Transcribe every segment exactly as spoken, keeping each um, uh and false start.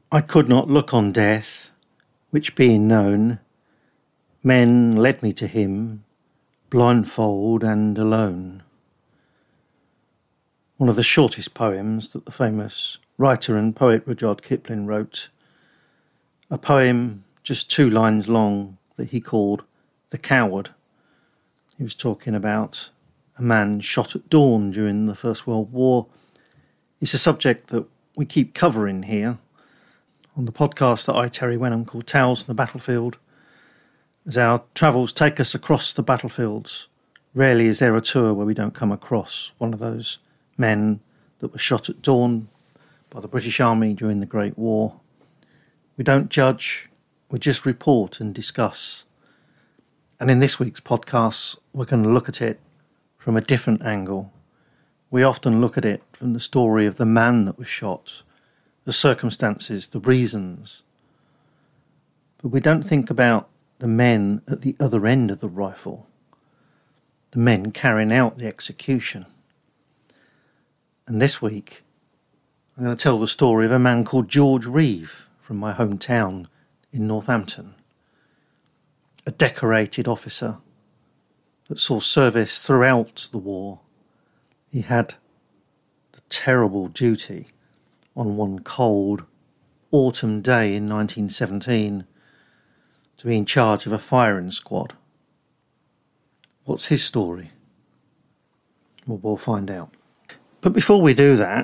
I could not look on death, which being known, men led me to him, blindfold and alone. One of the shortest poems that the famous writer and poet Rudyard Kipling wrote, a poem just two lines long that he called The Coward. He was talking about a man shot at dawn during the First World War. It's a subject that we keep covering here on the podcast that I, Terry Wenham, call Tales from the Battlefield. As our travels take us across the battlefields, rarely is there a tour where we don't come across one of those men that were shot at dawn by the British Army during the Great War. We don't judge, we just report and discuss. And in this week's podcast, we're going to look at it from a different angle. We often look at it from the story of the man that was shot, the circumstances, the reasons. But we don't think about the men at the other end of the rifle, the men carrying out the execution. And this week, I'm going to tell the story of a man called George Reeve from my hometown in Northampton, a decorated officer that saw service throughout the war. He had the terrible duty on one cold autumn day in nineteen seventeen to be in charge of a firing squad. What's his story? Well, we'll find out. But before we do that,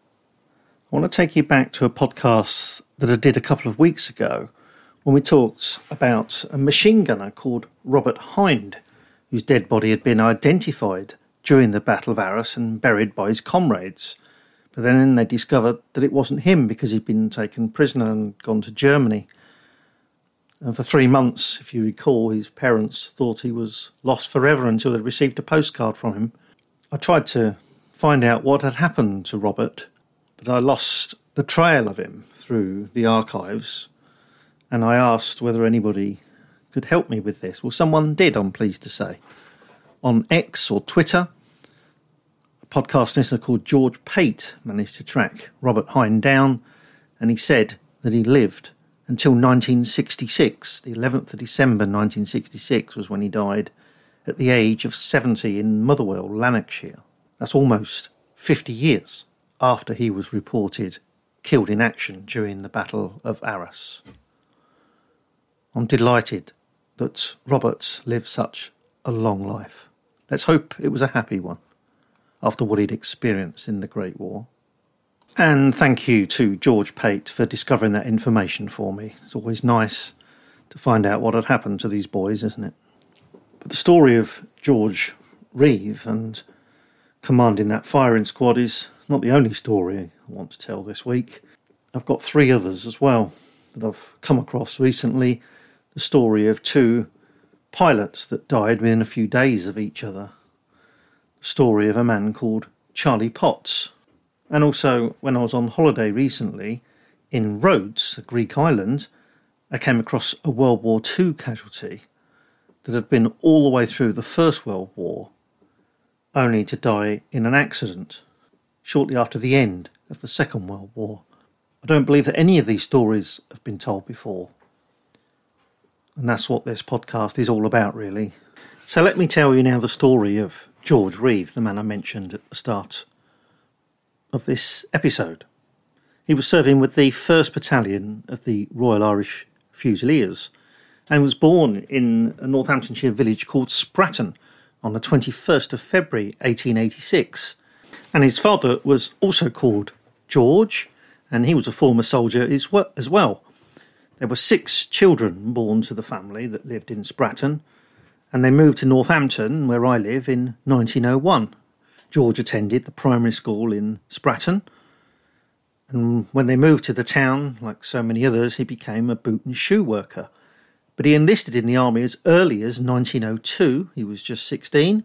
I want to take you back to a podcast that I did a couple of weeks ago when we talked about a machine gunner called Robert Hind, whose dead body had been identified during the Battle of Arras and buried by his comrades. But then they discovered that it wasn't him because he'd been taken prisoner and gone to Germany. And for three months, if you recall, his parents thought he was lost forever until they received a postcard from him. I tried to find out what had happened to Robert, but I lost the trail of him through the archives, and I asked whether anybody could help me with this. Well, someone did, I'm pleased to say. On X or Twitter, a podcast listener called George Pate managed to track Robert Hind down, and he said that he lived until nineteen sixty-six. The eleventh of December nineteen sixty-six was when he died at the age of seventy in Motherwell, Lanarkshire. That's almost fifty years after he was reported killed in action during the Battle of Arras. I'm delighted that Robert lived such a long life. Let's hope it was a happy one after what he'd experienced in the Great War. And thank you to George Pate for discovering that information for me. It's always nice to find out what had happened to these boys, isn't it? But the story of George Reeve and commanding that firing squad is not the only story I want to tell this week. I've got three others as well that I've come across recently. The story of two pilots that died within a few days of each other. The story of a man called Charlie Potts. And also, when I was on holiday recently in Rhodes, a Greek island, I came across a World War Two casualty that had been all the way through the First World War, only to die in an accident shortly after the end of the Second World War. I don't believe that any of these stories have been told before. And that's what this podcast is all about, really. So let me tell you now the story of George Reeve, the man I mentioned at the start of this episode. He was serving with the first Battalion of the Royal Irish Fusiliers and was born in a Northamptonshire village called Spratton on the twenty-first of February eighteen eighty-six. And his father was also called George, and he was a former soldier as well. There were six children born to the family that lived in Spratton, and they moved to Northampton, where I live, in nineteen oh one. George attended the primary school in Spratton, and when they moved to the town, like so many others, he became a boot and shoe worker. But he enlisted in the army as early as nineteen oh two. He was just sixteen.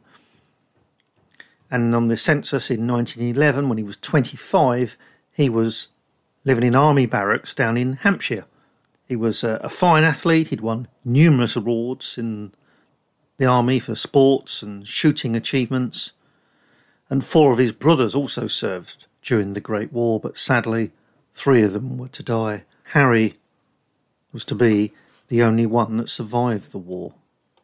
And on the census in nineteen eleven, when he was twenty-five, he was living in army barracks down in Hampshire. He was a, a fine athlete. He'd won numerous awards in the army for sports and shooting achievements. And four of his brothers also served during the Great War, but sadly, three of them were to die Harry was to be the only one that survived the war.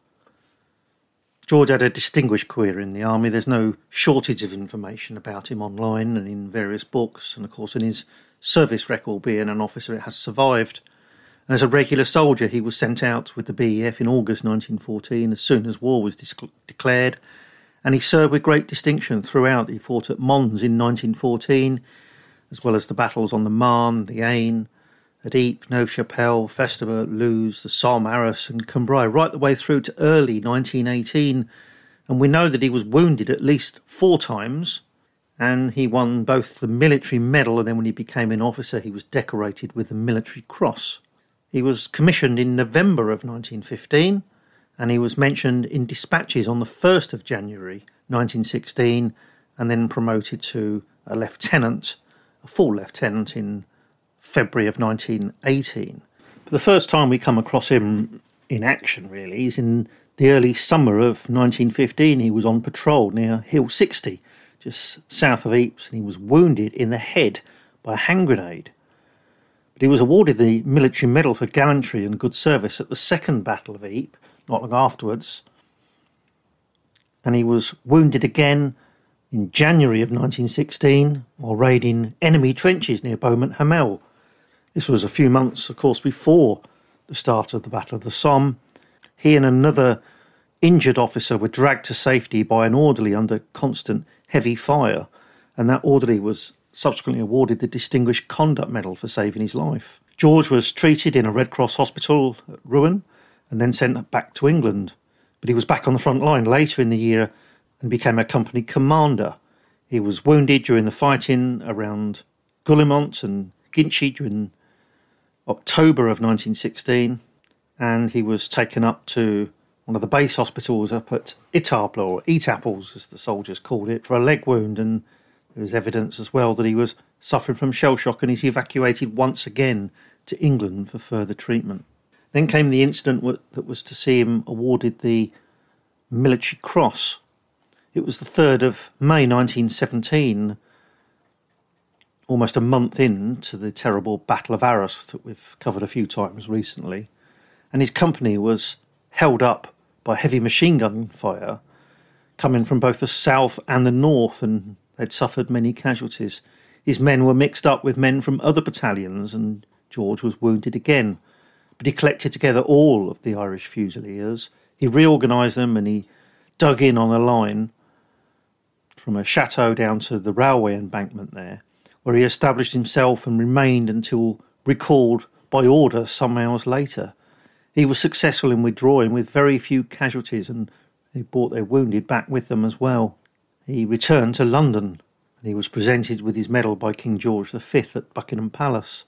George had a distinguished career in the army. There's no shortage of information about him online and in various books, and of course in his service record, being an officer, it has survived. And as a regular soldier, he was sent out with the B E F in August nineteen fourteen, as soon as war was dis- declared, and he served with great distinction throughout. He fought at Mons in nineteen fourteen, as well as the battles on the Marne, the Aisne, at Ypres, Neuve-Chapelle, Festubert, Loos, the Somme, Arras and Cambrai, right the way through to early nineteen eighteen. And we know that he was wounded at least four times, and he won both the military medal, and then when he became an officer, he was decorated with the Military Cross. He was commissioned in November of nineteen fifteen, and he was mentioned in dispatches on the first of January nineteen sixteen, and then promoted to a lieutenant, a full lieutenant, in February of nineteen eighteen. But the first time we come across him in action, really, is in the early summer of nineteen fifteen. He was on patrol near Hill sixty, just south of Ypres, and he was wounded in the head by a hand grenade. But he was awarded the Military Medal for gallantry and good service at the Second Battle of Ypres, not long afterwards. And he was wounded again in January of nineteen sixteen while raiding enemy trenches near Beaumont-Hamel. This was a few months, of course, before the start of the Battle of the Somme. He and another injured officer were dragged to safety by an orderly under constant heavy fire, and that orderly was subsequently awarded the Distinguished Conduct Medal for saving his life. George was treated in a Red Cross hospital at Rouen and then sent back to England. But he was back on the front line later in the year and became a company commander. He was wounded during the fighting around Guillemont and Ginchy during October of nineteen sixteen, and he was taken up to one of the base hospitals up at Etaples, or Etaples as the soldiers called it, for a leg wound, and there was evidence as well that he was suffering from shell shock, and he's evacuated once again to England for further treatment. Then came the incident that was to see him awarded the Military Cross. It was the third of May nineteen seventeen, almost a month into the terrible Battle of Arras that we've covered a few times recently, and his company was held up by heavy machine gun fire coming from both the south and the north, and they'd suffered many casualties. His men were mixed up with men from other battalions, and George was wounded again. But he collected together all of the Irish Fusiliers. He reorganised them, and he dug in on a line from a chateau down to the railway embankment there, where he established himself and remained until recalled by order some hours later. He was successful in withdrawing with very few casualties, and he brought their wounded back with them as well. He returned to London, and he was presented with his medal by King George the Fifth at Buckingham Palace.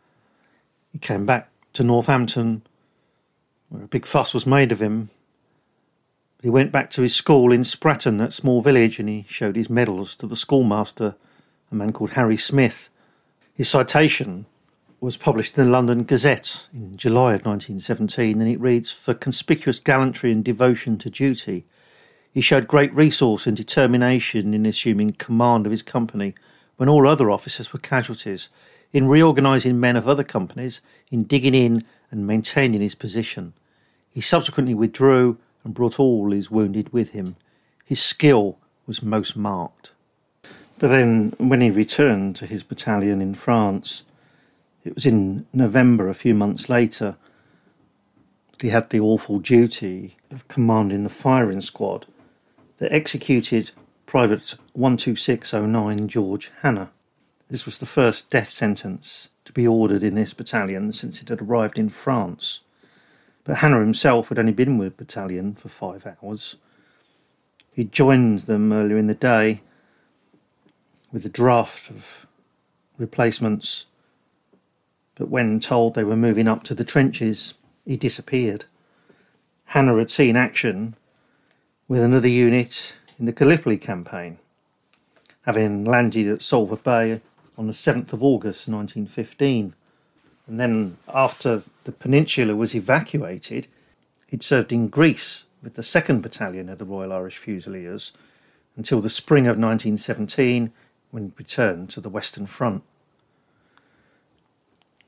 He came back to Northampton, where a big fuss was made of him. He went back to his school in Spratton, that small village, and he showed his medals to the schoolmaster, a man called Harry Smith. His citation was published in the London Gazette in July of nineteen seventeen, and it reads, "For conspicuous gallantry and devotion to duty, he showed great resource and determination in assuming command of his company when all other officers were casualties, in reorganising men of other companies, in digging in and maintaining his position. He subsequently withdrew and brought all his wounded with him. His skill was most marked." But then, when he returned to his battalion in France, it was in November, a few months later, he had the awful duty of commanding the firing squad that executed Private one two six oh nine George Hannah. This was the first death sentence to be ordered in this battalion since it had arrived in France. But Hannah himself had only been with the battalion for five hours. He joined them earlier in the day with a draft of replacements, but when told they were moving up to the trenches, he disappeared. Hannah had seen action with another unit in the Gallipoli campaign, having landed at Solva Bay on the seventh of August nineteen fifteen. And then, after the peninsula was evacuated, he'd served in Greece with the second Battalion of the Royal Irish Fusiliers until the spring of nineteen seventeen, when he returned to the Western Front.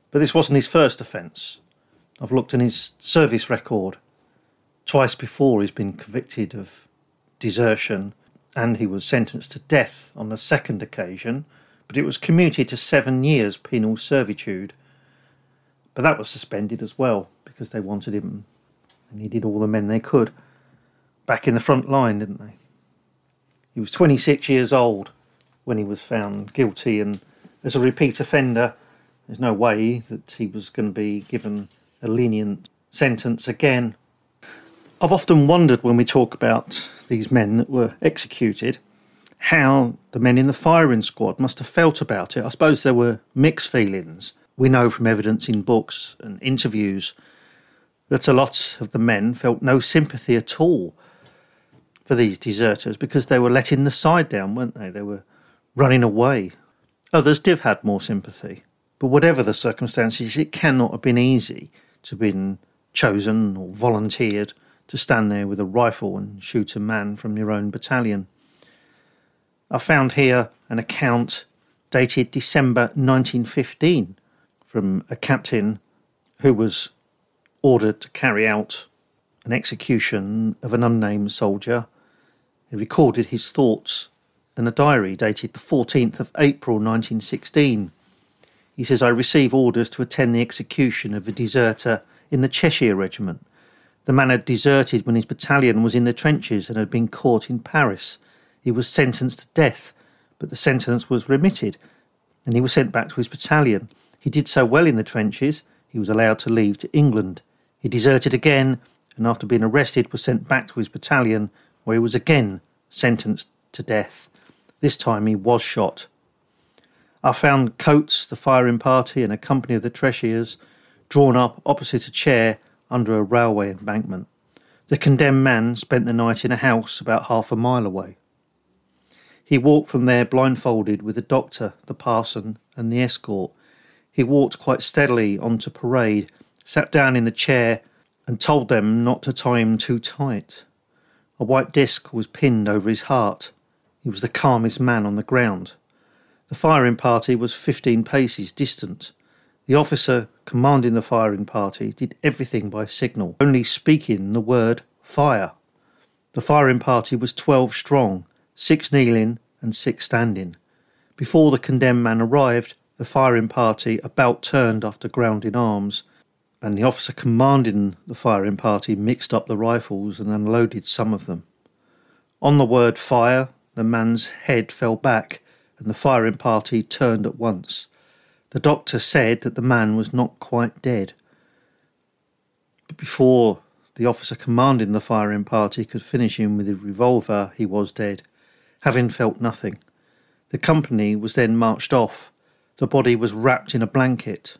But this wasn't his first offence. I've looked in his service record. Twice before he's been convicted of desertion, and he was sentenced to death on the second occasion, but it was commuted to seven years penal servitude. But that was suspended as well, because they wanted him, and he did all the men they could, back in the front line, didn't they? He was twenty-six years old when he was found guilty, and as a repeat offender, there's no way that he was going to be given a lenient sentence again. I've often wondered when we talk about these men that were executed, how the men in the firing squad must have felt about it. I suppose there were mixed feelings. We know from evidence in books and interviews that a lot of the men felt no sympathy at all for these deserters because they were letting the side down, weren't they? They were running away. Others did have more sympathy. But whatever the circumstances, it cannot have been easy to have been chosen or volunteered to stand there with a rifle and shoot a man from your own battalion. I found here an account dated December nineteen fifteen from a captain who was ordered to carry out an execution of an unnamed soldier. He recorded his thoughts in a diary dated the fourteenth of April nineteen sixteen. He says, "I receive orders to attend the execution of a deserter in the Cheshire Regiment. The man had deserted when his battalion was in the trenches and had been caught in Paris. He was sentenced to death, but the sentence was remitted, and he was sent back to his battalion. He did so well in the trenches, he was allowed to leave to England. He deserted again, and after being arrested was sent back to his battalion, where he was again sentenced to death. This time he was shot. I found Coates, the firing party, and a company of the Cheshires drawn up opposite a chair under a railway embankment. The condemned man spent the night in a house about half a mile away. He walked from there blindfolded with the doctor, the parson, and the escort. He walked quite steadily onto parade, sat down in the chair, and told them not to tie him too tight. A white disc was pinned over his heart. He was the calmest man on the ground. The firing party was fifteen paces distant. The officer commanding the firing party did everything by signal, only speaking the word fire. The firing party was twelve strong, six kneeling and six standing. Before the condemned man arrived, the firing party about turned after grounding arms, and the officer commanding the firing party mixed up the rifles and unloaded some of them. On the word fire, the man's head fell back, and the firing party turned at once. The doctor said that the man was not quite dead. But before the officer commanding the firing party could finish him with a revolver, he was dead, having felt nothing. The company was then marched off. The body was wrapped in a blanket,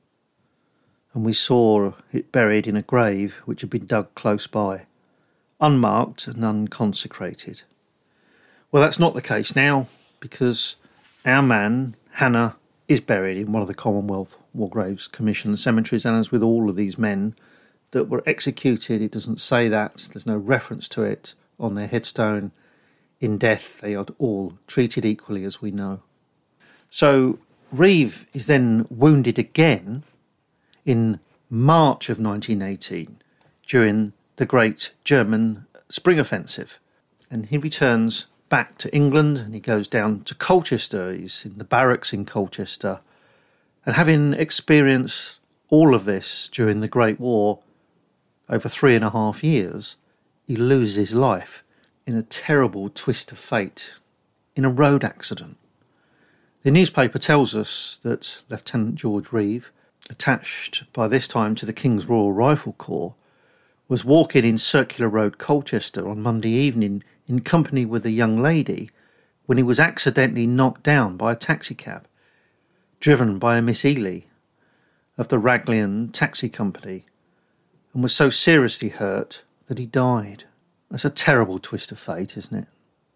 and we saw it buried in a grave which had been dug close by, unmarked and unconsecrated. Well, that's not the case now, because our man, Hannah, is buried in one of the Commonwealth War Graves Commission cemeteries, and as with all of these men that were executed, it doesn't say that, there's no reference to it on their headstone. In death, they are all treated equally, as we know. So Reeve is then wounded again in March of nineteen eighteen during the Great German Spring Offensive, and he returns back to England and he goes down to Colchester. He's in the barracks in Colchester, and having experienced all of this during the Great War over three and a half years, he loses his life in a terrible twist of fate in a road accident. The newspaper tells us that Lieutenant George Reeve, attached by this time to the King's Royal Rifle Corps, was walking in Circular Road, Colchester on Monday evening in company with a young lady when he was accidentally knocked down by a taxicab driven by a Miss Ely of the Raglian Taxi Company, and was so seriously hurt that he died. That's a terrible twist of fate, isn't it?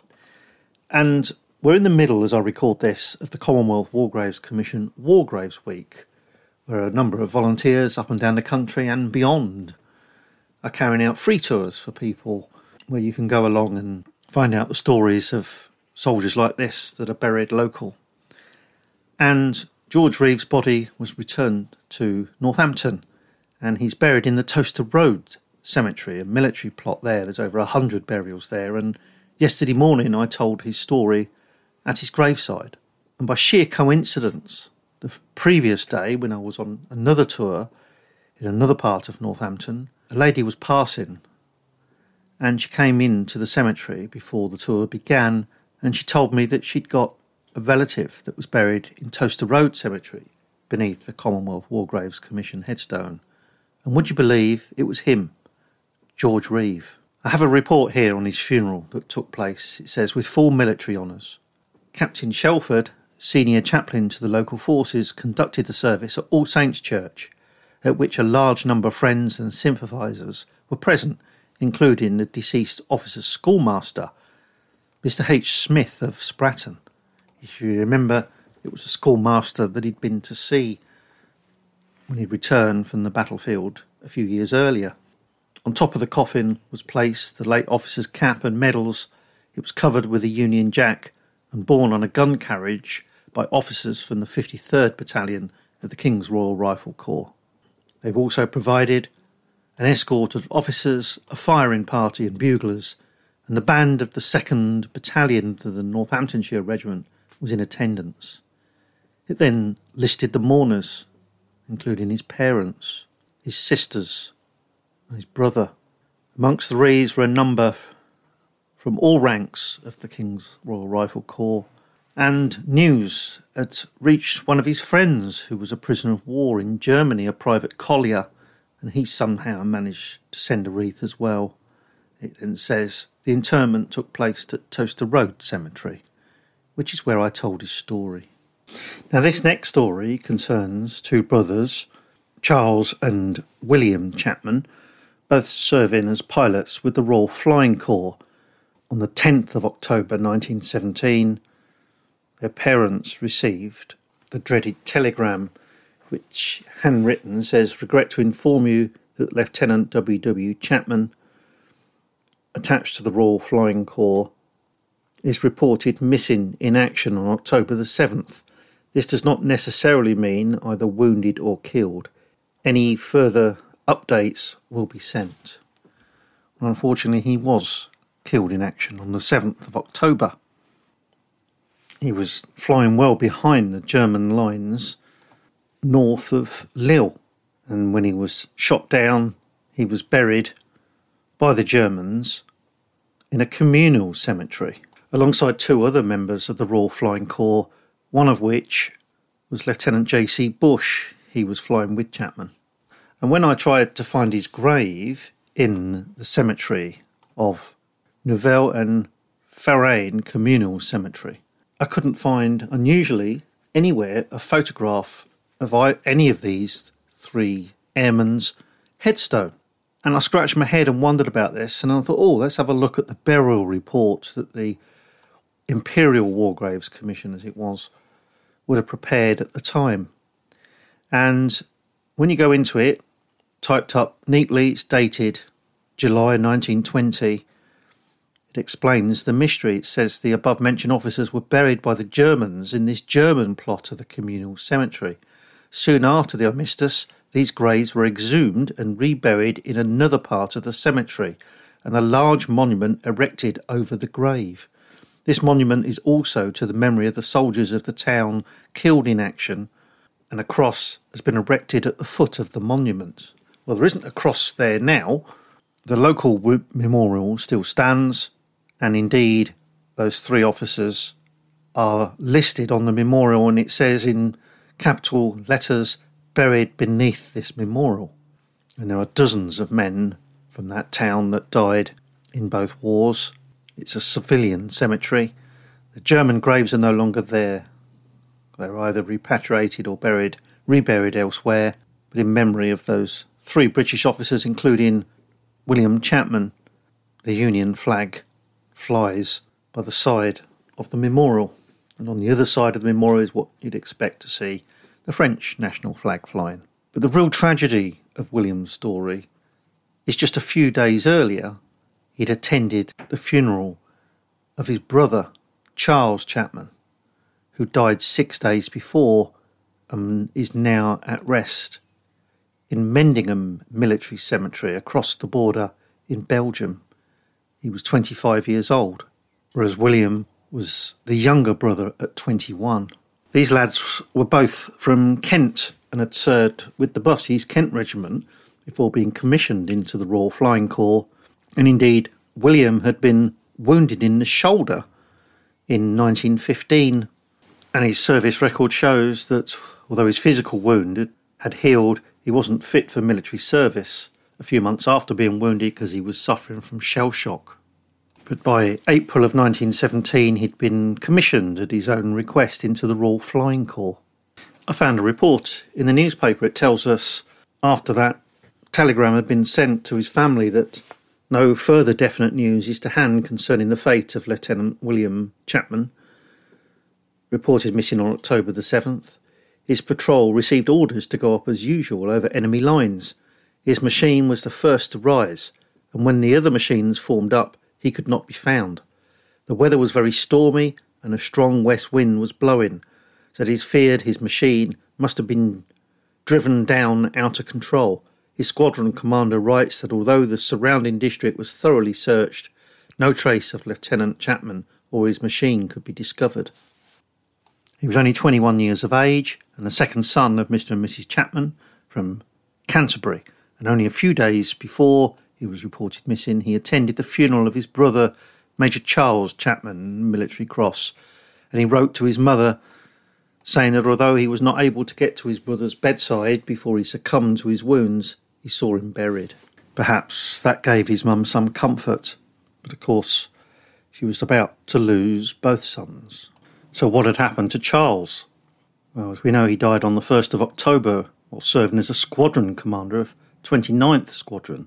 And we're in the middle, as I record this, of the Commonwealth War Graves Commission War Graves Week, where a number of volunteers up and down the country and beyond are carrying out free tours for people where you can go along and find out the stories of soldiers like this that are buried local. And George Reeve's body was returned to Northampton, and he's buried in the Toaster Road Cemetery, a military plot there. There's over a hundred burials there, and yesterday morning I told his story at his graveside. And by sheer coincidence, the previous day when I was on another tour in another part of Northampton, a lady was passing, and she came into the cemetery before the tour began, and she told me that she'd got a relative that was buried in Toaster Road Cemetery beneath the Commonwealth War Graves Commission headstone. And would you believe it was him, George Reeve? I have a report here on his funeral that took place. It says, with full military honours. Captain Shelford, senior chaplain to the local forces, conducted the service at All Saints Church, at which a large number of friends and sympathisers were present, including the deceased officer's schoolmaster, Mister H. Smith of Spratton. If you remember, it was a schoolmaster that he'd been to see when he'd returned from the battlefield a few years earlier. On top of the coffin was placed the late officer's cap and medals. It was covered with a Union Jack and borne on a gun carriage by officers from the fifty-third Battalion of the King's Royal Rifle Corps. They've also provided an escort of officers, a firing party and buglers, and the band of the second Battalion of the Northamptonshire Regiment was in attendance. It then listed the mourners, including his parents, his sisters, and his brother. Amongst the Reeves were a number from all ranks of the King's Royal Rifle Corps, and news had reached one of his friends who was a prisoner of war in Germany, a Private Collier, and he somehow managed to send a wreath as well. It then says the interment took place at Toaster Road Cemetery, which is where I told his story. Now, this next story concerns two brothers, Charles and William Chapman, both serving as pilots with the Royal Flying Corps. On the tenth of October nineteen seventeen, their parents received the dreaded telegram, which, handwritten, says, regret to inform you that Lieutenant W W Chapman, attached to the Royal Flying Corps, is reported missing in action on October the seventh. This does not necessarily mean either wounded or killed. Any further updates will be sent. Well, unfortunately, he was killed in action on the seventh of October. He was flying well behind the German lines north of Lille, and when he was shot down, he was buried by the Germans in a communal cemetery, alongside two other members of the Royal Flying Corps, one of which was Lieutenant J C Bush. He was flying with Chapman. And when I tried to find his grave in the cemetery of Neuville and Farain Communal Cemetery, I couldn't find, unusually, anywhere a photograph of any of these three airmen's headstone. And I scratched my head and wondered about this, and I thought, oh, let's have a look at the burial report that the Imperial War Graves Commission, as it was, would have prepared at the time. And when you go into it, typed up neatly, it's dated July nineteen twenty. It explains the mystery. It says the above-mentioned officers were buried by the Germans in this German plot of the communal cemetery. Soon after the armistice, these graves were exhumed and reburied in another part of the cemetery, and a large monument erected over the grave. This monument is also to the memory of the soldiers of the town killed in action, and a cross has been erected at the foot of the monument. Well, there isn't a cross there now. The local memorial still stands, and indeed those three officers are listed on the memorial, and it says in capital letters, buried beneath this memorial. And there are dozens of men from that town that died in both wars. It's a civilian cemetery. The German graves are no longer there. They're either repatriated or buried, reburied elsewhere, but in memory of those three British officers, including William Chapman, the Union flag flies by the side of the memorial. And on the other side of the memorial is what you'd expect to see, the French national flag flying. But the real tragedy of William's story is just a few days earlier, he'd attended the funeral of his brother, Charles Chapman, who died six days before and is now at rest in Mendingham Military Cemetery across the border in Belgium. He was twenty-five years old, whereas William was the younger brother at twenty-one. These lads were both from Kent and had served with the Buffs Kent Regiment before being commissioned into the Royal Flying Corps, and indeed William had been wounded in the shoulder in nineteen fifteen, and his service record shows that although his physical wound had healed, he wasn't fit for military service a few months after being wounded because he was suffering from shell shock. But by April of nineteen seventeen, he'd been commissioned at his own request into the Royal Flying Corps. I found a report in the newspaper. It tells us after that telegram had been sent to his family that no further definite news is to hand concerning the fate of Lieutenant William Chapman, reported missing on October the seventh. His patrol received orders to go up as usual over enemy lines. His machine was the first to rise, and when the other machines formed up, he could not be found. The weather was very stormy, and a strong west wind was blowing, so it is feared his machine must have been driven down out of control. His squadron commander writes that although the surrounding district was thoroughly searched, no trace of Lieutenant Chapman or his machine could be discovered. He was only twenty-one years of age and the second son of Mister and Missus Chapman from Canterbury, and only a few days before he was reported missing, he attended the funeral of his brother, Major Charles Chapman, Military Cross, and he wrote to his mother saying that although he was not able to get to his brother's bedside before he succumbed to his wounds, he saw him buried. Perhaps that gave his mum some comfort, but of course she was about to lose both sons. So what had happened to Charles? Well, as we know, he died on the first of October while serving as a squadron commander of twenty-ninth Squadron.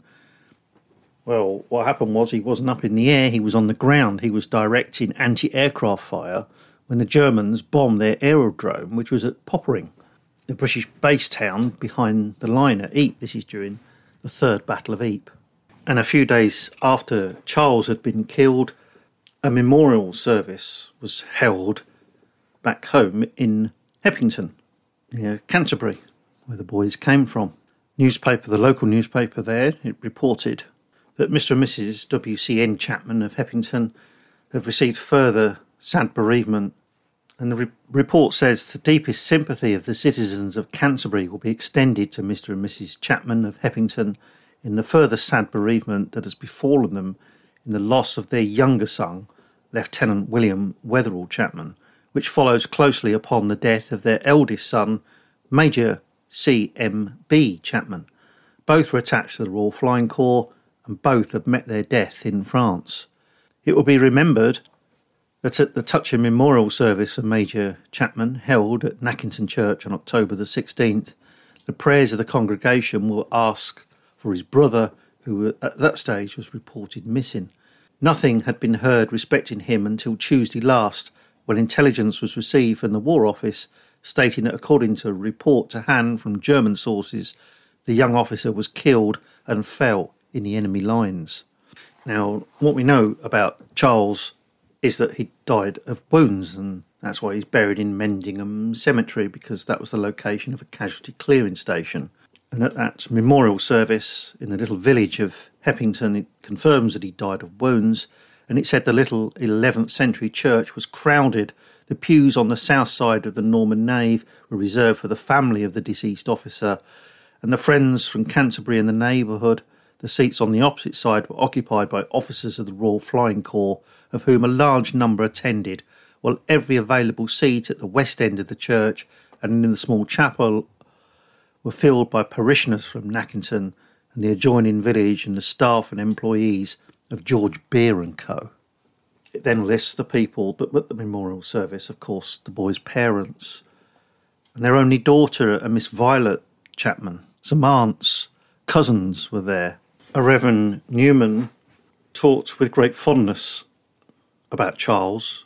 Well, what happened was he wasn't up in the air, he was on the ground. He was directing anti-aircraft fire when the Germans bombed their aerodrome, which was at Poppering, the British base town behind the line at Ypres. This is during the Third Battle of Ypres. And a few days after Charles had been killed, a memorial service was held back home in Heppington, near Canterbury, where the boys came from. Newspaper, the local newspaper there, it reported that Mister and Missus W C N Chapman of Heppington have received further sad bereavement, and the re- report says the deepest sympathy of the citizens of Canterbury will be extended to Mister and Missus Chapman of Heppington in the further sad bereavement that has befallen them in the loss of their younger son, Lieutenant William Wetherell Chapman, which follows closely upon the death of their eldest son, Major C M B Chapman. Both were attached to the Royal Flying Corps, and both have met their death in France. It will be remembered that at the touching memorial service of Major Chapman, held at Nackington Church on October the sixteenth, the prayers of the congregation will ask for his brother, who at that stage was reported missing. Nothing had been heard respecting him until Tuesday last, when intelligence was received from the War Office stating that according to a report to hand from German sources, the young officer was killed and fell in the enemy lines. Now, what we know about Charles is that he died of wounds, and that's why he's buried in Mendingham Cemetery, because that was the location of a casualty clearing station. And at that memorial service in the little village of Heppington, it confirms that he died of wounds, and it said the little eleventh century church was crowded. The pews on the south side of the Norman nave were reserved for the family of the deceased officer, and the friends from Canterbury and the neighbourhood. The seats on the opposite side were occupied by officers of the Royal Flying Corps, of whom a large number attended, while every available seat at the west end of the church and in the small chapel were filled by parishioners from Nackington and the adjoining village and the staff and employees of George Beer and Co. It then lists the people that were at the memorial service, of course, the boys' parents, and their only daughter, a Miss Violet Chapman. Some aunts, cousins were there. A Reverend Newman talked with great fondness about Charles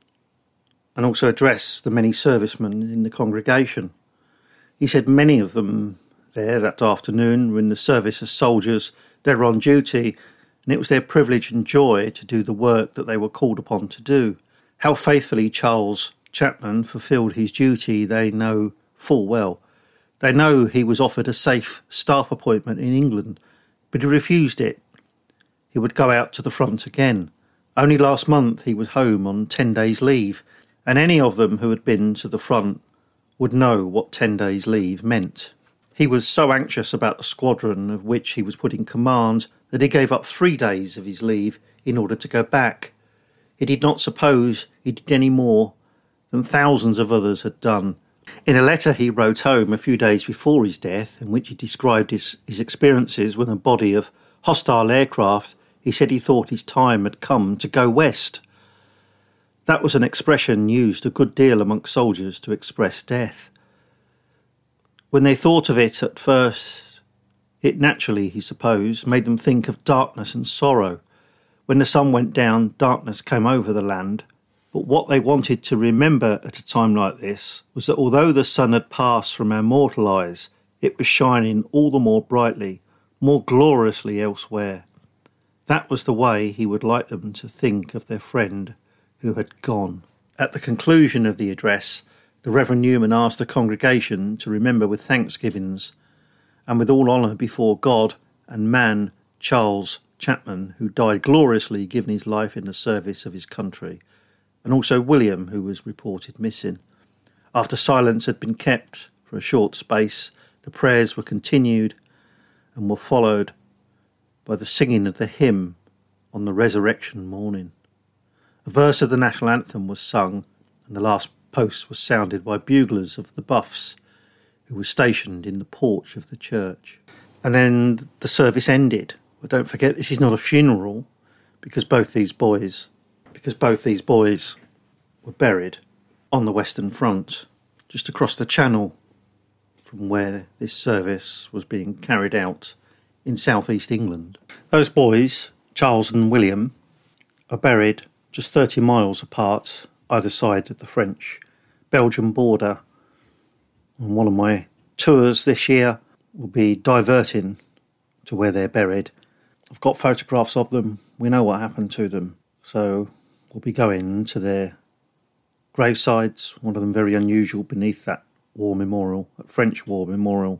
and also addressed the many servicemen in the congregation. He said many of them there that afternoon were in the service as soldiers. They were on duty, and it was their privilege and joy to do the work that they were called upon to do. How faithfully Charles Chapman fulfilled his duty they know full well. They know he was offered a safe staff appointment in England, but he refused it. He would go out to the front again. Only last month he was home on ten days' leave, and any of them who had been to the front would know what ten days' leave meant. He was so anxious about the squadron of which he was put in command that he gave up three days of his leave in order to go back. He did not suppose he did any more than thousands of others had done. In a letter he wrote home a few days before his death, in which he described his, his experiences with a body of hostile aircraft, he said he thought his time had come to go west. That was an expression used a good deal amongst soldiers to express death. When they thought of it at first, it naturally, he supposed, made them think of darkness and sorrow. When the sun went down, darkness came over the land. But what they wanted to remember at a time like this was that although the sun had passed from our mortal eyes, it was shining all the more brightly, more gloriously elsewhere. That was the way he would like them to think of their friend who had gone. At the conclusion of the address, the Reverend Newman asked the congregation to remember with thanksgivings and with all honour before God and man Charles Chapman, who died gloriously giving his life in the service of his country, and also William, who was reported missing. After silence had been kept for a short space, the prayers were continued and were followed by the singing of the hymn on the resurrection morning. A verse of the national anthem was sung, and the last post was sounded by buglers of the Buffs, who were stationed in the porch of the church. And then the service ended. But don't forget, this is not a funeral, because both these boys because both these boys were buried on the Western Front, just across the channel from where this service was being carried out in southeast England. Those boys, Charles and William, are buried just thirty miles apart, either side of the French-Belgian border. And one of my tours this year will be diverting to where they're buried. I've got photographs of them. We know what happened to them. So we'll be going to their gravesides, one of them very unusual beneath that war memorial, that French war memorial.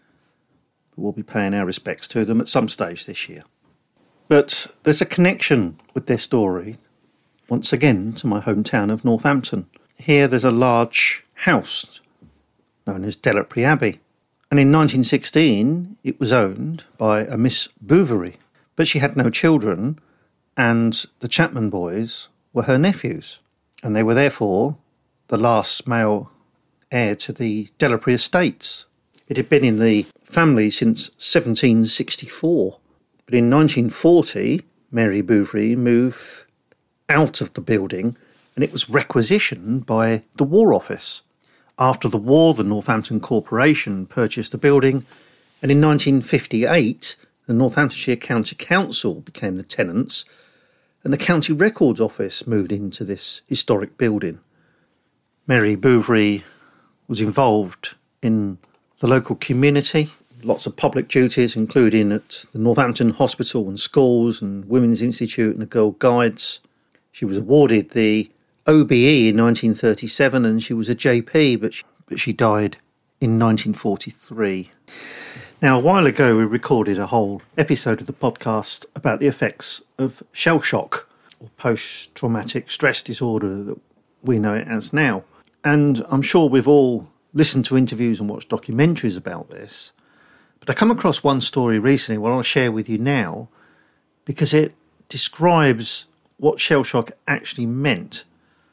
But we'll be paying our respects to them at some stage this year. But there's a connection with their story, once again, to my hometown of Northampton. Here there's a large house known as Delepry Abbey. And in nineteen sixteen, it was owned by a Miss Bouverie. But she had no children, and the Chapman boys were her nephews. And they were therefore the last male heir to the Delepry estates. It had been in the family since seventeen sixty-four. But in nineteen forty, Mary Bouverie moved out of the building, and it was requisitioned by the War Office. After the war, the Northampton Corporation purchased the building, and in nineteen fifty-eight, the Northamptonshire County Council became the tenants, and the County Records Office moved into this historic building. Mary Bouverie was involved in the local community, lots of public duties, including at the Northampton Hospital and schools and Women's Institute and the Girl Guides. She was awarded the O B E in nineteen thirty-seven, and she was a J P, but she, but she died in nineteen forty-three. Now, a while ago, we recorded a whole episode of the podcast about the effects of shell shock, or post-traumatic stress disorder that we know it as now. And I'm sure we've all listened to interviews and watched documentaries about this. But I come across one story recently what I want to share with you now, because it describes what shell shock actually meant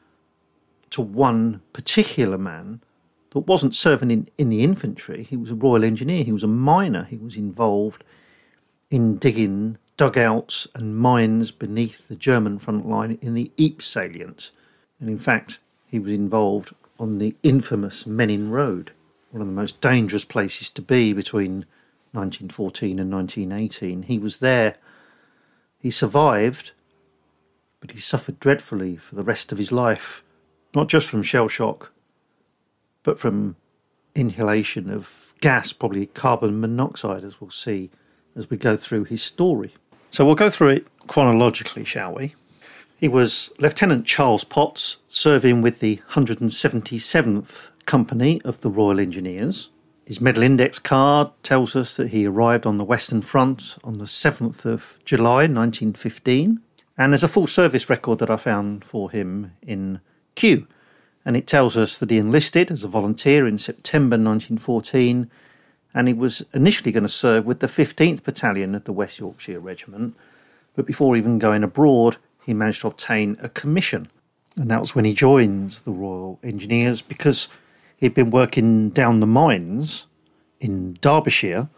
to one particular man that wasn't serving in, in the infantry. He was a Royal Engineer. He was a miner. He was involved in digging dugouts and mines beneath the German front line in the Ypres salient. And in fact, he was involved on the infamous Menin Road, one of the most dangerous places to be between nineteen fourteen and nineteen eighteen. He was there. He survived, but he suffered dreadfully for the rest of his life. Not just from shell shock, but from inhalation of gas, probably carbon monoxide, as we'll see as we go through his story. So we'll go through it chronologically, shall we? He was Lieutenant Charles Potts, serving with the one hundred seventy-seventh company of the Royal Engineers. His medal index card tells us that he arrived on the Western Front on the seventh of July nineteen fifteen, and there's a full service record that I found for him in Kew, and it tells us that he enlisted as a volunteer in September nineteen fourteen, and he was initially going to serve with the fifteenth Battalion of the West Yorkshire Regiment, but before even going abroad he managed to obtain a commission, and that was when he joined the Royal Engineers, because he'd been working down the mines in Derbyshire,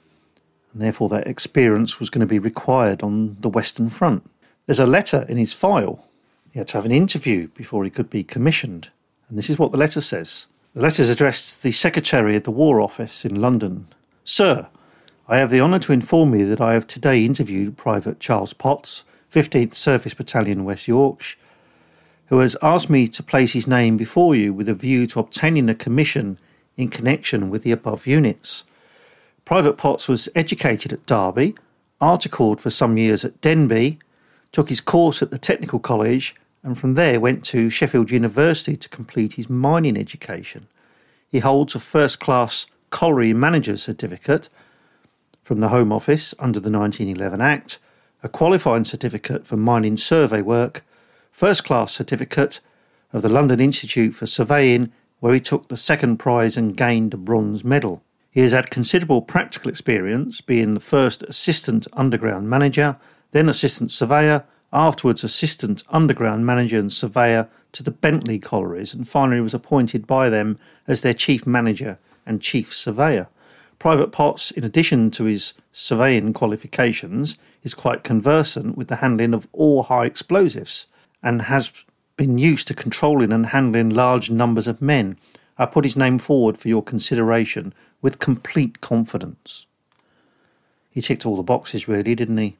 and therefore that experience was going to be required on the Western Front. There's a letter in his file. He had to have an interview before he could be commissioned, and this is what the letter says. The letter is addressed to the Secretary of the War Office in London. Sir, I have the honour to inform you that I have today interviewed Private Charles Potts, fifteenth Service Battalion, West Yorkshire, who has asked me to place his name before you with a view to obtaining a commission in connection with the above units. Private Potts was educated at Derby, articled for some years at Denbigh, took his course at the Technical College, and from there went to Sheffield University to complete his mining education. He holds a first-class colliery manager certificate from the Home Office under the nineteen eleven Act, a qualifying certificate for mining survey work, first-class certificate of the London Institute for Surveying, where he took the second prize and gained a bronze medal. He has had considerable practical experience, being the first assistant underground manager, then assistant surveyor, afterwards assistant underground manager and surveyor to the Bentley collieries, and finally was appointed by them as their chief manager and chief surveyor. Private Potts, in addition to his surveying qualifications, is quite conversant with the handling of all high explosives, and has been used to controlling and handling large numbers of men. I put his name forward for your consideration with complete confidence. He ticked all the boxes, really, didn't he?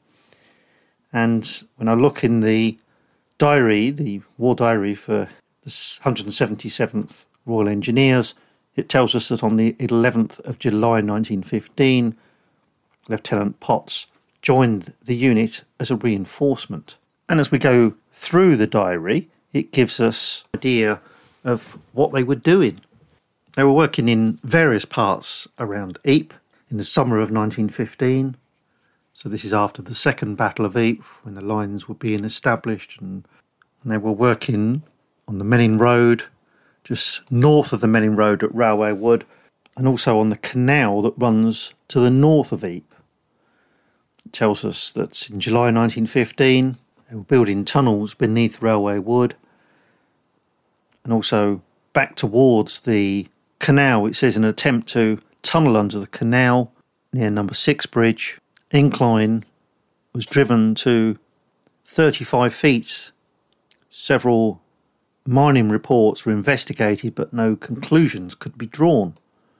And when I look in the diary, the war diary for the one hundred seventy-seventh Royal Engineers, it tells us that on the eleventh of July nineteen fifteen, Lieutenant Potts joined the unit as a reinforcement. And as we go through the diary, it gives us an idea of what they were doing. They were working in various parts around Ypres in the summer of nineteen fifteen. So this is after the Second Battle of Ypres, when the lines were being established, and, and they were working on the Menin Road, just north of the Menin Road at Railway Wood, and also on the canal that runs to the north of Ypres. It tells us that in July nineteen fifteen, they were building tunnels beneath Railway Wood, and also back towards the canal. It says an attempt to tunnel under the canal near number six bridge. Incline was driven to thirty-five feet. Several mining reports were investigated, but no conclusions could be drawn.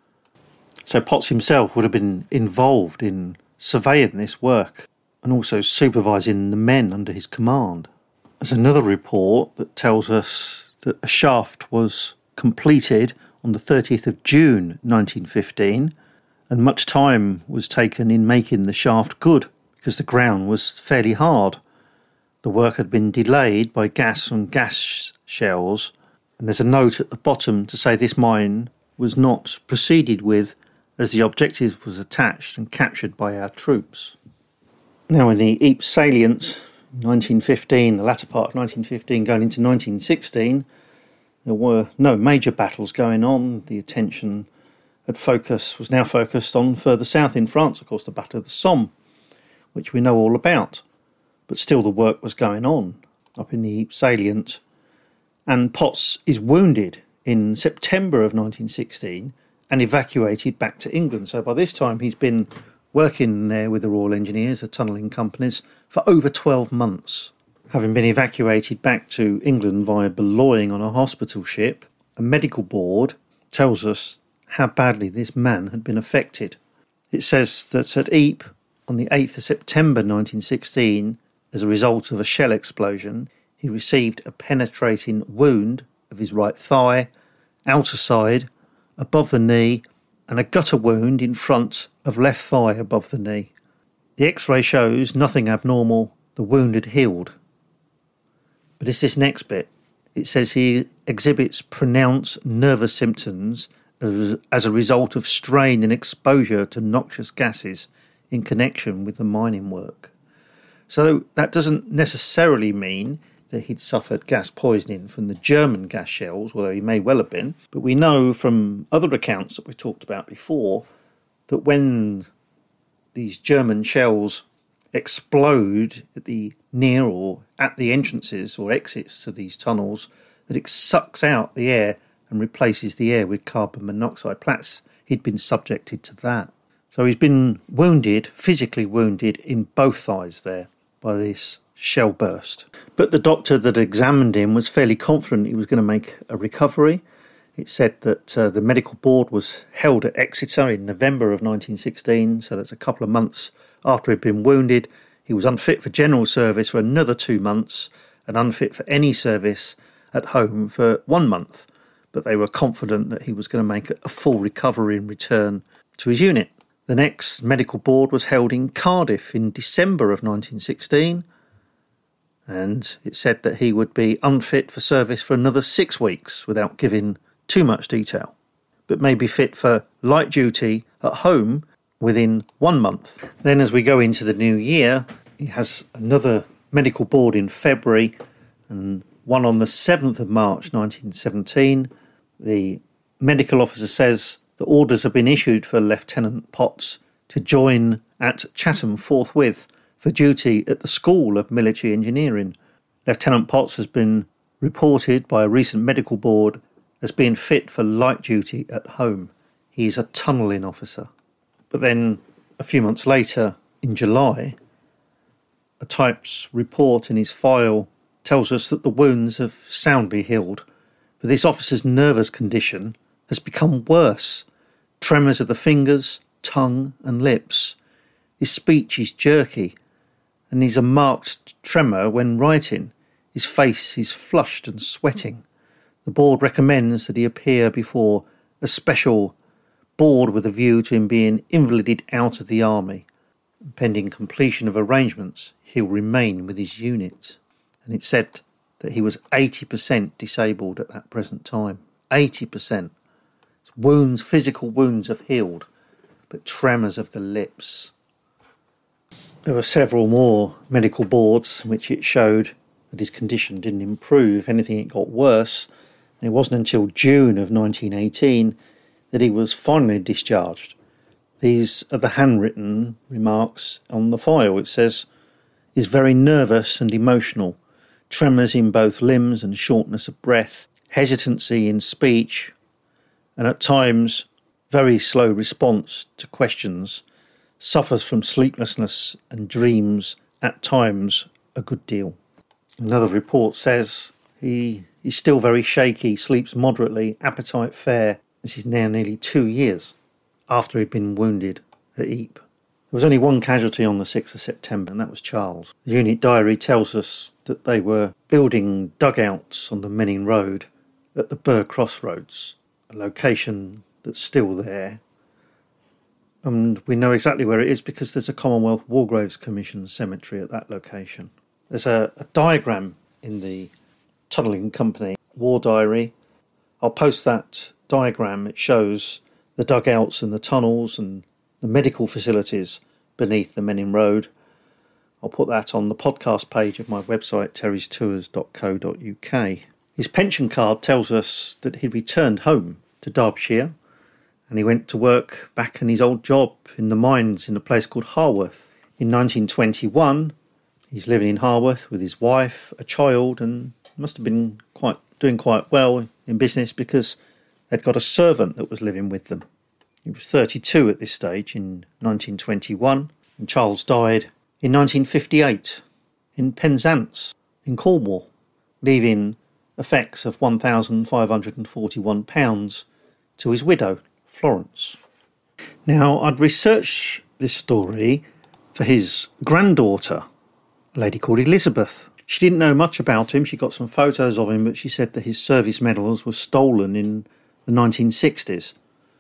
So Potts himself would have been involved in surveying this work and also supervising the men under his command. There's another report that tells us that a shaft was completed on the thirtieth of June nineteen fifteen, and much time was taken in making the shaft good because the ground was fairly hard. The work had been delayed by gas and gas shells, and there's a note at the bottom to say this mine was not proceeded with as the objective was attached and captured by our troops. Now in the Ypres salient, nineteen fifteen, the latter part of nineteen fifteen going into nineteen sixteen, there were no major battles going on. The attention had focus was now focused on further south in France, of course, the Battle of the Somme, which we know all about. But still the work was going on up in the Ypres salient. And Potts is wounded in September of nineteen sixteen and evacuated back to England. So by this time he's been working there with the Royal Engineers, the tunnelling companies, for over twelve months. Having been evacuated back to England via Boulogne on a hospital ship, a medical board tells us how badly this man had been affected. It says that at Ypres, on the eighth of September nineteen sixteen, as a result of a shell explosion, he received a penetrating wound of his right thigh, outer side, above the knee, and a gutter wound in front of left thigh above the knee. The X-ray shows nothing abnormal. The wound had healed. But it's this next bit. it says he exhibits pronounced nervous symptoms as, as a result of strain and exposure to noxious gases in connection with the mining work. So that doesn't necessarily mean that he'd suffered gas poisoning from the German gas shells, although he may well have been. But we know from other accounts that we've talked about before that when these German shells explode at the near or at the entrances or exits to these tunnels, that it sucks out the air and replaces the air with carbon monoxide. Perhaps he'd been subjected to that. So he's been wounded, physically wounded, in both thighs there by this shell burst. But the doctor that examined him was fairly confident he was going to make a recovery. It said that uh, the medical board was held at Exeter in November of nineteen sixteen, so that's a couple of months after he'd been wounded. He was unfit for general service for another two months and unfit for any service at home for one month. But they were confident that he was going to make a full recovery and return to his unit. The next medical board was held in Cardiff in December of nineteen sixteen, and it said that he would be unfit for service for another six weeks without giving too much detail, but may be fit for light duty at home within one month. Then as we go into the new year, he has another medical board in February and one on the seventh of March nineteen seventeen. The medical officer says the orders have been issued for Lieutenant Potts to join at Chatham forthwith for duty at the School of Military Engineering. Lieutenant Potts has been reported by a recent medical board as being fit for light duty at home. He is a tunnelling officer. But then a few months later, in July, a types report in his file tells us that the wounds have soundly healed, but this officer's nervous condition has become worse. Tremors of the fingers, tongue and lips. His speech is jerky, and he's a marked tremor when writing. His face is flushed and sweating. The board recommends that he appear before a special board with a view to him being invalided out of the army. Pending completion of arrangements, he'll remain with his unit. And it said that he was eighty percent disabled at that present time. eighty percent. His wounds, physical wounds have healed, but tremors of the lips. There were several more medical boards in which it showed that his condition didn't improve. If anything, it got worse. And it wasn't until June of nineteen eighteen that he was finally discharged. These are the handwritten remarks on the file. It says, "Is very nervous and emotional, tremors in both limbs and shortness of breath, hesitancy in speech, and at times very slow response to questions, suffers from sleeplessness and dreams at times a good deal." Another report says he is still very shaky, sleeps moderately, appetite fair. This is now nearly two years after he'd been wounded at Ypres. There was only one casualty on the sixth of September, and that was Charles. The unit diary tells us that they were building dugouts on the Menning Road at the Burr Crossroads, a location that's still there. And we know exactly where it is because there's a Commonwealth War Graves Commission cemetery at that location. There's a, a diagram in the Tunnelling Company War Diary. I'll post that diagram. It shows the dugouts and the tunnels and the medical facilities beneath the Menning Road. I'll put that on the podcast page of my website, terrys tours dot co dot uk. His pension card tells us that he returned home to Derbyshire and he went to work back in his old job in the mines in a place called Harworth. In nineteen twenty-one, he's living in Harworth with his wife, a child, and must have been quite doing quite well in business because they'd got a servant that was living with them. He was thirty-two at this stage in nineteen twenty-one, and Charles died in nineteen fifty-eight in Penzance in Cornwall, leaving effects of one thousand five hundred forty-one pounds to his widow, Florence. Now, I'd researched this story for his granddaughter, a lady called Elizabeth. She didn't know much about him. She got some photos of him, but she said that his service medals were stolen in the nineteen sixties.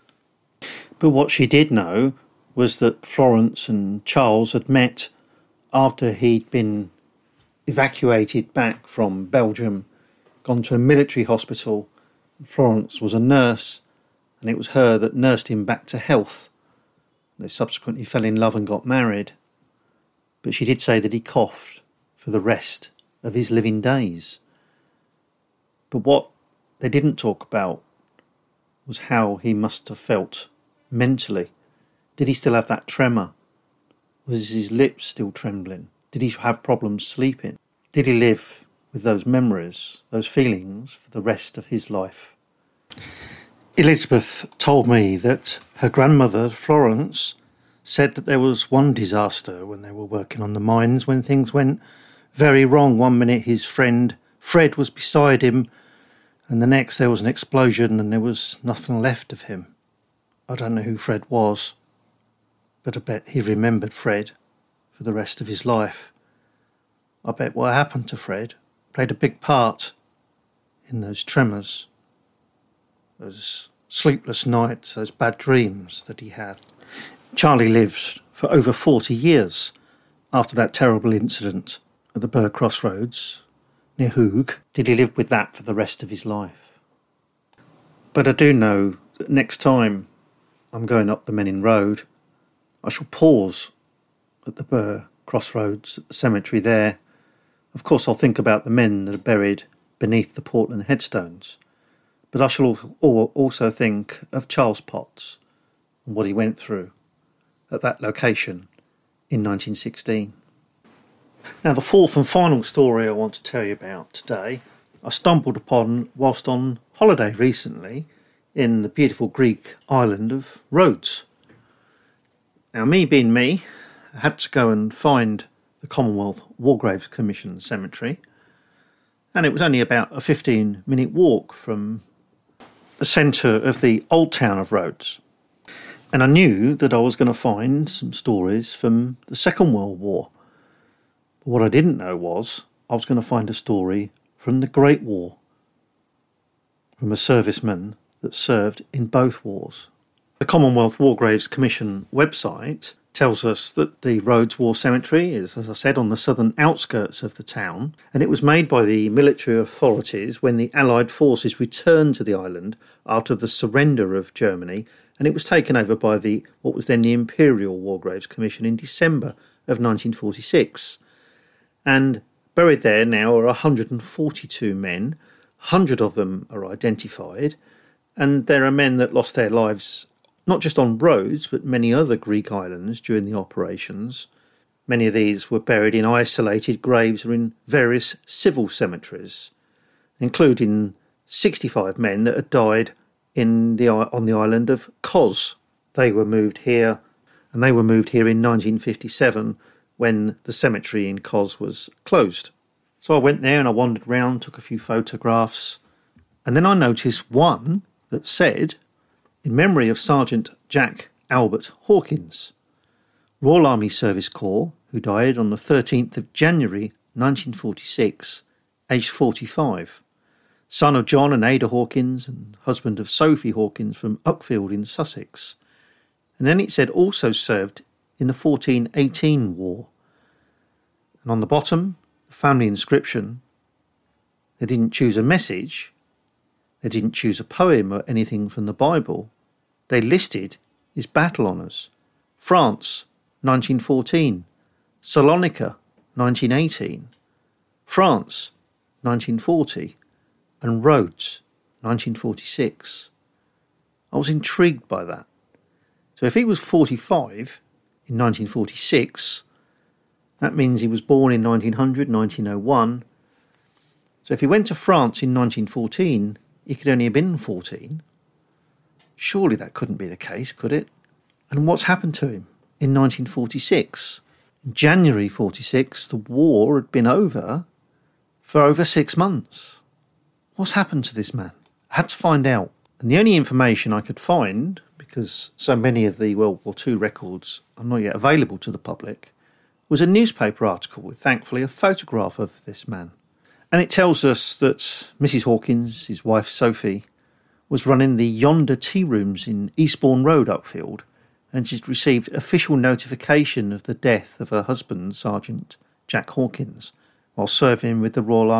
But what she did know was that Florence and Charles had met after he'd been evacuated back from Belgium gone to a military hospital. Florence was a nurse, and it was her that nursed him back to health. They subsequently fell in love and got married. But she did say that he coughed for the rest of his living days. But what they didn't talk about was how he must have felt mentally. Did he still have that tremor? Was his lips still trembling? Did he have problems sleeping? Did he live with those memories, those feelings, for the rest of his life? Elizabeth told me that her grandmother, Florence, said that there was one disaster when they were working on the mines when things went very wrong. One minute his friend Fred was beside him, and the next there was an explosion and there was nothing left of him. I don't know who Fred was, but I bet he remembered Fred for the rest of his life. I bet what happened to Fred played a big part in those tremors, those sleepless nights, those bad dreams that he had. Charlie lived for over forty years after that terrible incident at the Burr Crossroads near Hoog. Did he live with that for the rest of his life? But I do know that next time I'm going up the Menin Road, I shall pause at the Burr Crossroads, at the cemetery there. Of course, I'll think about the men that are buried beneath the Portland headstones, but I shall also think of Charles Potts and what he went through at that location in nineteen sixteen. Now, the fourth and final story I want to tell you about today, I stumbled upon whilst on holiday recently in the beautiful Greek island of Rhodes. Now, me being me, I had to go and find the Commonwealth War Graves Commission cemetery, and it was only about a fifteen minute walk from the centre of the old town of Rhodes. And I knew that I was going to find some stories from the Second World War. But what I didn't know was I was going to find a story from the Great War, from a serviceman that served in both wars. The Commonwealth War Graves Commission website tells us that the Rhodes War Cemetery is, as I said, on the southern outskirts of the town, and it was made by the military authorities when the Allied forces returned to the island after the surrender of Germany, and it was taken over by the what was then the Imperial War Graves Commission in December of nineteen forty-six. And buried there now are one hundred forty-two men, one hundred of them are identified, and there are men that lost their lives not just on Rhodes, but many other Greek islands during the operations. Many of these were buried in isolated graves or in various civil cemeteries, including sixty-five men that had died in the on the island of Kos. They were moved here, and they were moved here in nineteen fifty-seven when the cemetery in Kos was closed. So I went there and I wandered round, took a few photographs, and then I noticed one that said, in memory of Sergeant Jack Albert Hawkins, Royal Army Service Corps, who died on the thirteenth of January nineteen forty-six, aged forty-five, son of John and Ada Hawkins and husband of Sophie Hawkins from Uckfield in Sussex. And then it said also served in the fourteen eighteen war. And on the bottom, the family inscription, they didn't choose a message, they didn't choose a poem or anything from the Bible. They listed his battle honours. France, nineteen fourteen. Salonika, nineteen eighteen. France, nineteen forty. And Rhodes, nineteen forty-six. I was intrigued by that. So if he was forty-five in nineteen forty-six, that means he was born in nineteen hundred, nineteen oh one. So if he went to France in nineteen fourteen, he could only have been fourteen. Surely that couldn't be the case, could it? And what's happened to him in nineteen forty-six? In January forty-six, the war had been over for over six months. What's happened to this man? I had to find out. And the only information I could find, because so many of the World War Two records are not yet available to the public, was a newspaper article with, thankfully, a photograph of this man. And it tells us that Missus Hawkins, his wife Sophie, was running the Yonder Tea Rooms in Eastbourne Road, Uckfield, and she'd received official notification of the death of her husband, Sergeant Jack Hawkins, while serving with the Royal Army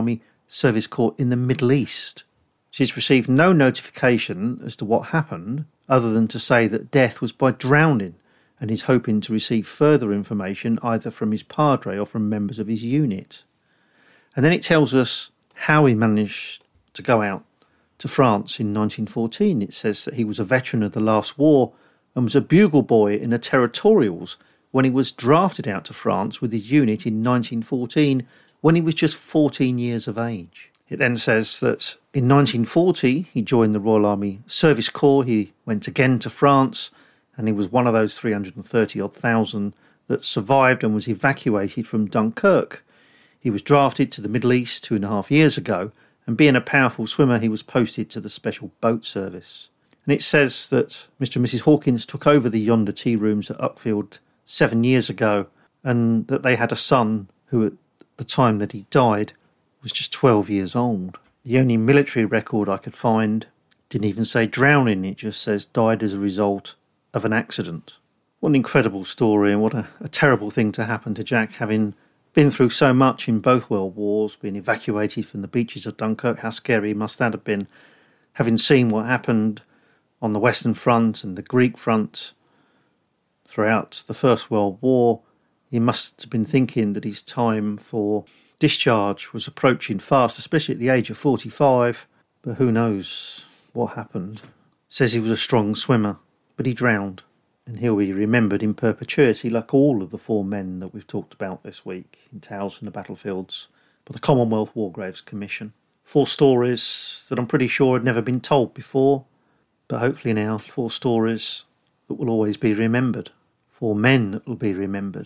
Service Corps in the Middle East. She's received no notification as to what happened, other than to say that death was by drowning, and is hoping to receive further information either from his padre or from members of his unit. And then it tells us how he managed to go out to France in nineteen fourteen. It says that he was a veteran of the last war and was a bugle boy in the territorials when he was drafted out to France with his unit in nineteen fourteen when he was just fourteen years of age. It then says that in nineteen forty he joined the Royal Army Service Corps. He went again to France and he was one of those three hundred thirty odd thousand that survived and was evacuated from Dunkirk. He was drafted to the Middle East two and a half years ago, and being a powerful swimmer he was posted to the Special Boat Service. And it says that Mister and Missus Hawkins took over the Yonder Tea Rooms at Uckfield seven years ago, and that they had a son who at the time that he died was just twelve years old. The only military record I could find didn't even say drowning, it just says died as a result of an accident. What an incredible story, and what a, a terrible thing to happen to Jack, having been through so much in both world wars, being evacuated from the beaches of Dunkirk. How scary must that have been, having seen what happened on the Western Front and the Greek Front throughout the First World War. He must have been thinking that his time for discharge was approaching fast, especially at the age of forty-five. But who knows what happened. Says he was a strong swimmer, but he drowned. And he'll be remembered in perpetuity, like all of the four men that we've talked about this week in Tales from the Battlefields, by the Commonwealth War Graves Commission. Four stories that I'm pretty sure had never been told before, but hopefully now four stories that will always be remembered. Four men that will be remembered.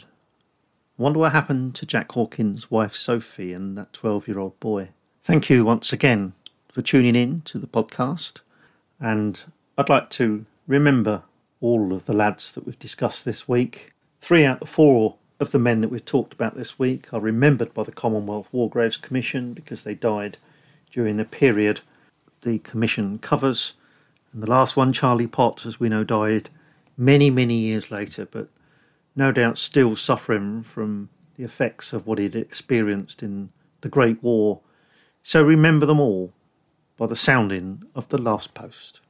I wonder what happened to Jack Hawkins' wife Sophie and that twelve-year-old boy. Thank you once again for tuning in to the podcast, and I'd like to remember all of the lads that we've discussed this week. Three out of four of the men that we've talked about this week are remembered by the Commonwealth War Graves Commission because they died during the period the commission covers. And the last one, Charlie Potts, as we know, died many, many years later, but no doubt still suffering from the effects of what he'd experienced in the Great War. So remember them all by the sounding of the last post.